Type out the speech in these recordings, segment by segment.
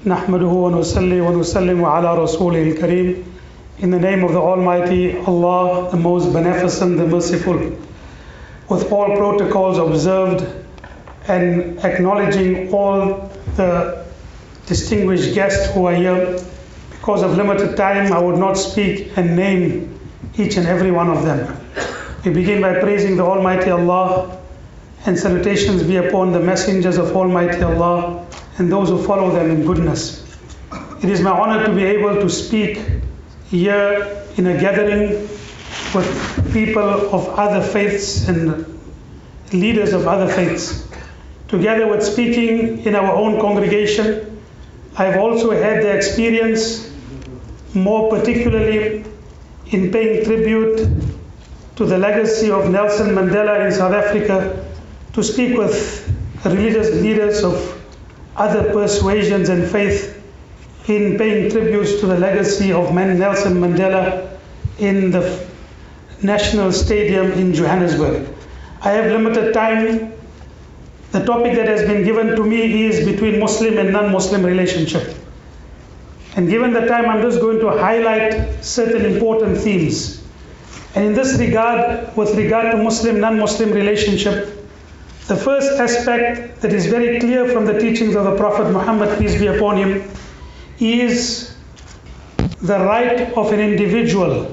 نحمده ونصلي ونسلم على رسوله الكريم. In the name of the Almighty Allah, the most beneficent, the merciful. With all protocols observed and acknowledging all the distinguished guests who are here, because of limited time, I would not speak and name each and every one of them. We begin by praising the Almighty Allah, and salutations be upon the messengers of Almighty Allah and those who follow them in goodness. It is my honor to be able to speak here in a gathering with people of other faiths and leaders of other faiths. Together with speaking in our own congregation, I've also had the experience, more particularly in paying tribute to the legacy of Nelson Mandela in South Africa, to speak with religious leaders of other persuasions and faith in paying tributes to the legacy of Nelson Mandela in the National Stadium in Johannesburg. I have limited time. The topic that has been given to me is between Muslim and non-Muslim relationship. And given the time, I'm just going to highlight certain important themes. And in this regard, with regard to Muslim, non-Muslim relationship, the first aspect that is very clear from the teachings of the Prophet Muhammad, peace be upon him, is the right of an individual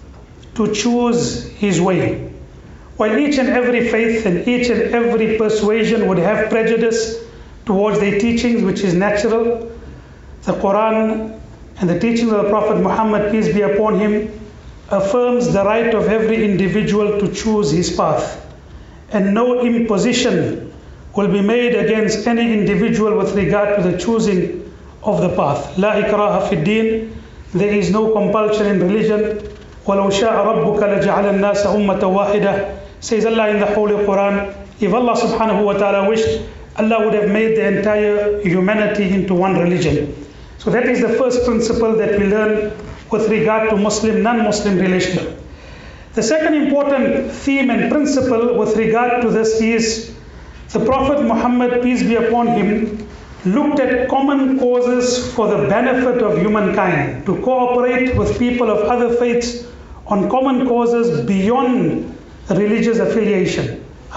to choose his way. While each and every faith and each and every persuasion would have prejudice towards their teachings, which is natural, the Quran and the teachings of the Prophet Muhammad, peace be upon him, affirms the right of every individual to choose his path. And no imposition will be made against any individual with regard to the choosing of the path. La ikraha fi din. There is no compulsion in religion. وَلَوْ شَاءَ رَبُّكَ لَجَعَلَ النَّاسَ أُمَّةً وَاحِدَةً. Says Allah in the Holy Quran, if Allah subhanahu wa ta'ala wished, Allah would have made the entire humanity into one religion. So that is the first principle that we learn with regard to Muslim, non-Muslim relationship. The second important theme and principle with regard to this is the Prophet Muhammad, peace be upon him, looked at common causes for the benefit of humankind, to cooperate with people of other faiths on common causes beyond religious affiliation. I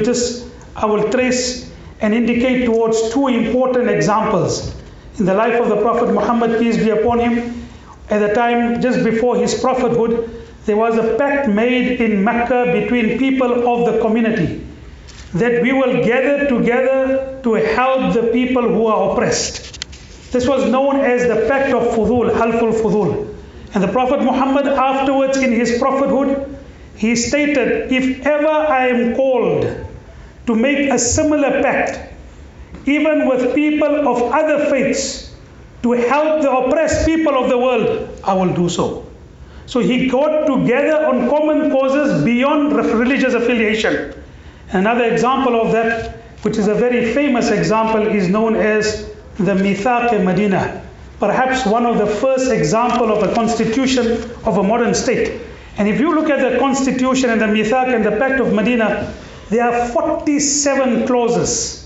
will trace and indicate towards two important examples in the life of the Prophet Muhammad, peace be upon him. At the time just before his prophethood, there was a pact made in Mecca between people of the community that we will gather together to help the people who are oppressed. This was known as the Pact of Fudul, Halful Fudul. And the Prophet Muhammad afterwards in his prophethood, he stated, if ever I am called to make a similar pact, even with people of other faiths, to help the oppressed people of the world, I will do so. So he got together on common causes beyond religious affiliation. Another example of that, which is a very famous example, is known as the Mithaq-e-Madinah. Perhaps one of the first example of a constitution of a modern state. And if you look at the constitution and the Mithaq and the Pact of Medina, there are 47 clauses.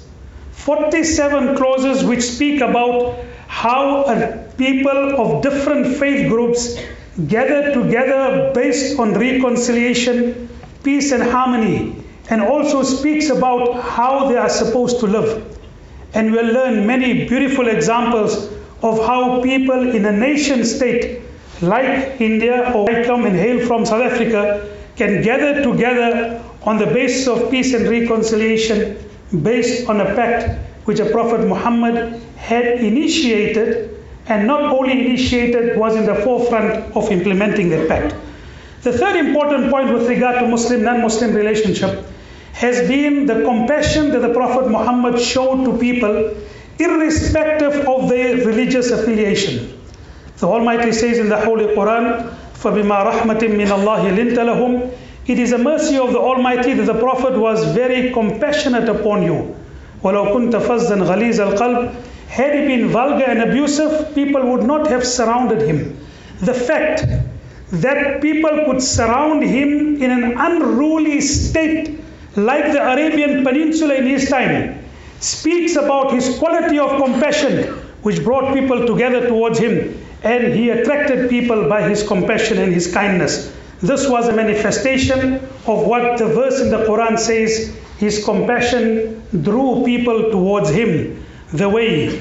47 clauses which speak about how people of different faith groups gather together based on reconciliation, peace and harmony, and also speaks about how they are supposed to live. And we'll learn many beautiful examples of how people in a nation state like India, or I come and hail from South Africa, can gather together on the basis of peace and reconciliation based on a pact which the Prophet Muhammad had initiated, and not only initiated, was in the forefront of implementing that pact. The third important point with regard to Muslim, non-Muslim relationship has been the compassion that the Prophet Muhammad showed to people irrespective of their religious affiliation. The Almighty says in the Holy Quran, فَبِمَا رَحْمَةٍ مِّنَ اللَّهِ لِنْتَ لَهُمْ. It is a mercy of the Almighty that the Prophet was very compassionate upon you. وَلَوْ كُنْتَ فَزًّا غَلِيظَ الْقَلْبِ. Had he been vulgar and abusive, people would not have surrounded him. The fact that people could surround him in an unruly state like the Arabian Peninsula in his time speaks about his quality of compassion which brought people together towards him, and he attracted people by his compassion and his kindness. This was a manifestation of what the verse in the Quran says, his compassion drew people towards him, the way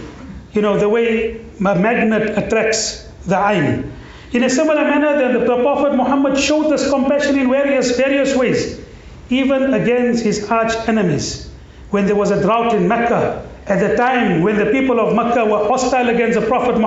a magnet attracts the ayn. In a similar manner, the Prophet Muhammad showed this compassion in various ways, even against his arch enemies. When there was a drought in Mecca, at the time when the people of Mecca were hostile against the Prophet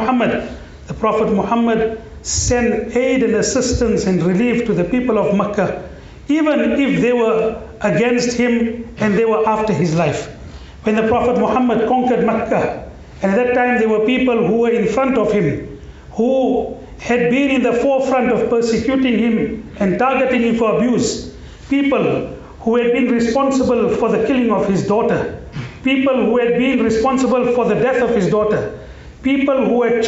Muhammad sent aid and assistance and relief to the people of Mecca, even if they were against him and they were after his life. When the Prophet Muhammad conquered Mecca, and at that time there were people who were in front of him, who had been in the forefront of persecuting him and targeting him for abuse. People who had been responsible for the killing of his daughter. People who had been responsible for the death of his daughter. People who had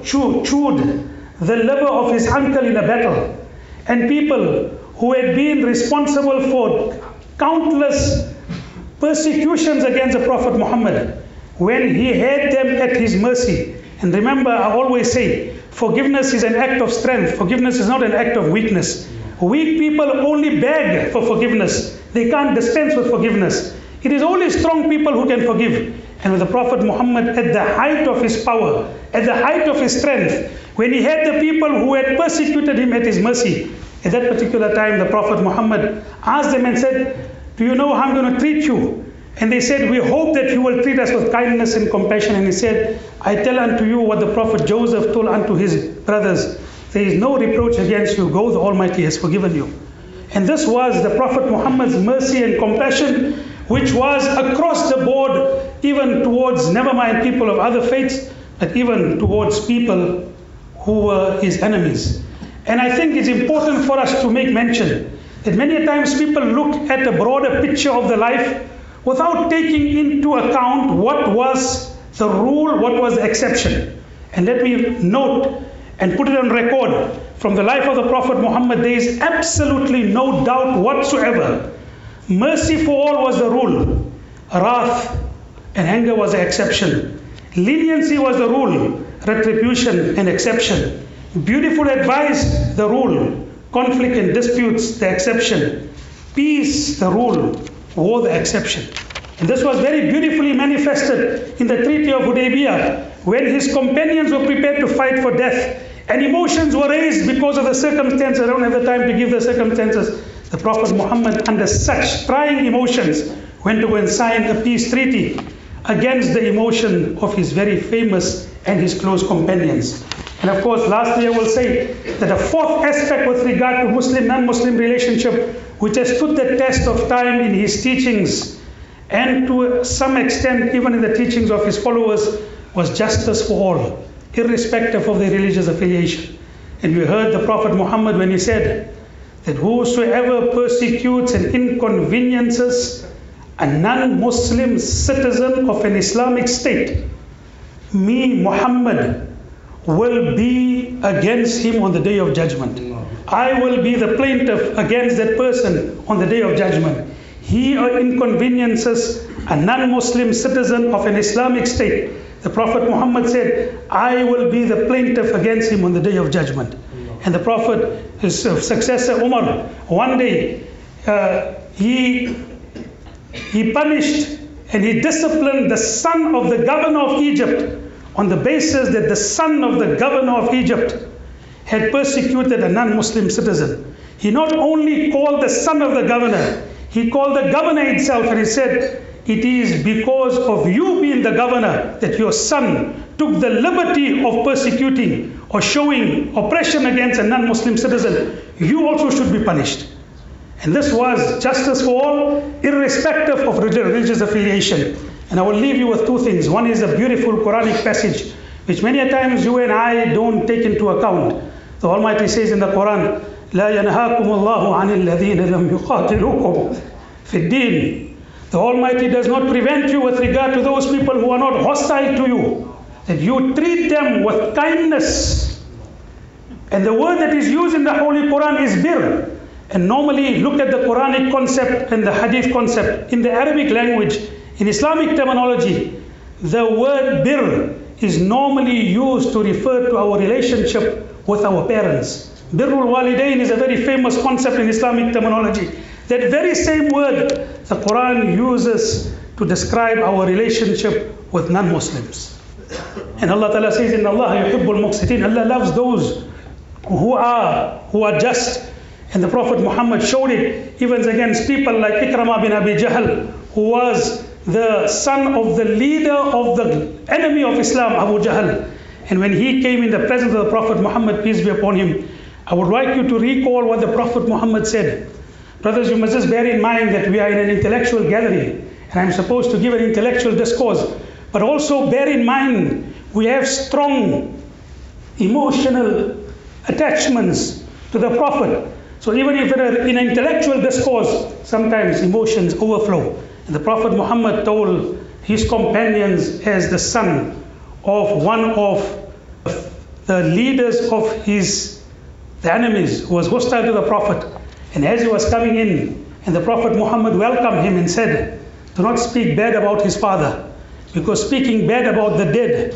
chewed the liver of his uncle in a battle. And people who had been responsible for countless persecutions against the Prophet Muhammad. When he had them at his mercy. And remember, I always say, forgiveness is an act of strength. Forgiveness is not an act of weakness. Weak people only beg for forgiveness. They can't dispense with forgiveness. It is only strong people who can forgive. And with the Prophet Muhammad at the height of his power, at the height of his strength, when he had the people who had persecuted him at his mercy, at that particular time the Prophet Muhammad asked them and said, do you know how I'm going to treat you? And they said, we hope that you will treat us with kindness and compassion. And he said, I tell unto you what the Prophet Joseph told unto his brothers, there is no reproach against you, go, the Almighty has forgiven you. And this was the Prophet Muhammad's mercy and compassion, which was across the board, even towards, never mind people of other faiths, but even towards people who were his enemies. And I think it's important for us to make mention that many times people look at a broader picture of the life without taking into account what was the rule, what was the exception. And let me note and put it on record, from the life of the Prophet Muhammad, there is absolutely no doubt whatsoever. Mercy for all was the rule. Wrath and anger was the exception. Leniency was the rule. Retribution an exception. Beautiful advice, the rule. Conflict and disputes, the exception. Peace, the rule. War, the exception. And this was very beautifully manifested in the Treaty of Hudaybiyah, when his companions were prepared to fight for death, and emotions were raised because of the circumstances. I don't have the time to give the circumstances. The Prophet Muhammad, under such trying emotions, went to go and sign a peace treaty against the emotion of his very famous and his close companions. And of course, lastly, I will say that a fourth aspect with regard to Muslim-non-Muslim relationship, which has stood the test of time in his teachings, and to some extent even in the teachings of his followers, was justice for all, irrespective of their religious affiliation. And we heard the Prophet Muhammad when he said that whosoever persecutes and inconveniences a non-Muslim citizen of an Islamic state, me, Muhammad, will be against him on the day of judgment. I will be the plaintiff against that person on the day of judgment. He inconveniences a non-Muslim citizen of an Islamic state. The Prophet Muhammad said, I will be the plaintiff against him on the day of judgment. And the Prophet, his successor Umar, one day he punished and he disciplined the son of the governor of Egypt on the basis that the son of the governor of Egypt had persecuted a non-Muslim citizen. He not only called the son of the governor, he called the governor itself, and he said, it is because of you being the governor that your son took the liberty of persecuting or showing oppression against a non-Muslim citizen. You also should be punished. And this was justice for all, irrespective of religious affiliation. And I will leave you with two things. One is a beautiful Quranic passage, which many a times you and I don't take into account. The Almighty says in the Quran, لا ينهاكم الله عن الذين لم يقاتلوكم في الدين. The Almighty does not prevent you with regard to those people who are not hostile to you, that you treat them with kindness. And the word that is used in the Holy Quran is bir. And normally look at the Quranic concept and the Hadith concept. In the Arabic language, in Islamic terminology, the word bir is normally used to refer to our relationship with our parents. Birrul Walidain is a very famous concept in Islamic terminology. That very same word the Quran uses to describe our relationship with non-Muslims. And Allah Ta'ala says, "Inna Allah yuhibbul muqsitin." Allah loves those who are just. And the Prophet Muhammad showed it even against people like Ikramah bin Abi Jahl, who was the son of the leader of the enemy of Islam, Abu Jahl. And when he came in the presence of the Prophet Muhammad, peace be upon him, I would like you to recall what the Prophet Muhammad said. Brothers, you must just bear in mind that we are in an intellectual gathering, and I'm supposed to give an intellectual discourse. But also bear in mind, we have strong emotional attachments to the Prophet. So even if we're in an intellectual discourse, sometimes emotions overflow. And the Prophet Muhammad told his companions as the son of one of the leaders of the enemies who was hostile to the Prophet. And as he was coming in, and the Prophet Muhammad welcomed him and said, "Do not speak bad about his father, because speaking bad about the dead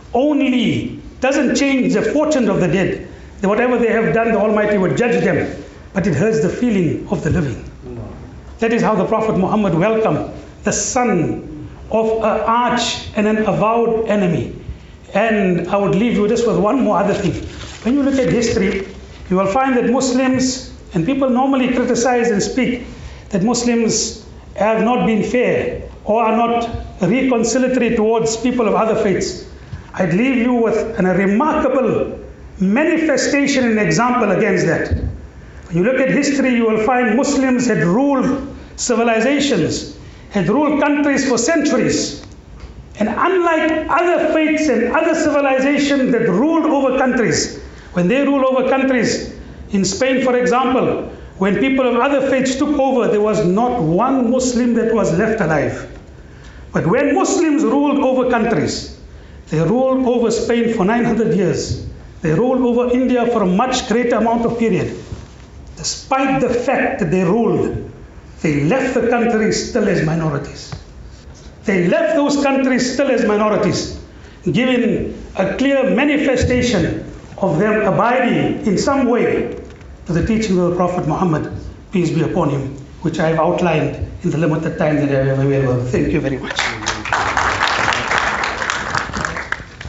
only doesn't change the fortune of the dead. That whatever they have done, the Almighty would judge them, but it hurts the feeling of the living." That is how the Prophet Muhammad welcomed the son of an arch and an avowed enemy. And I would leave you just with one more other thing. When you look at history, you will find that Muslims, and people normally criticize and speak that Muslims have not been fair or are not reconciliatory towards people of other faiths. I'd leave you with a remarkable manifestation and example against that. When you look at history, you will find Muslims had ruled civilizations, had ruled countries for centuries. And unlike other faiths and other civilizations that ruled over countries, when they rule over countries, in Spain, for example, when people of other faiths took over, there was not one Muslim that was left alive. But when Muslims ruled over countries, they ruled over Spain for 900 years. They ruled over India for a much greater amount of period. Despite the fact that they ruled, they left the countries still as minorities. They left those countries still as minorities, giving a clear manifestation of them abiding in some way to the teaching of the Prophet Muhammad, peace be upon him, which I have outlined in the limited time that I have available. Thank you very much.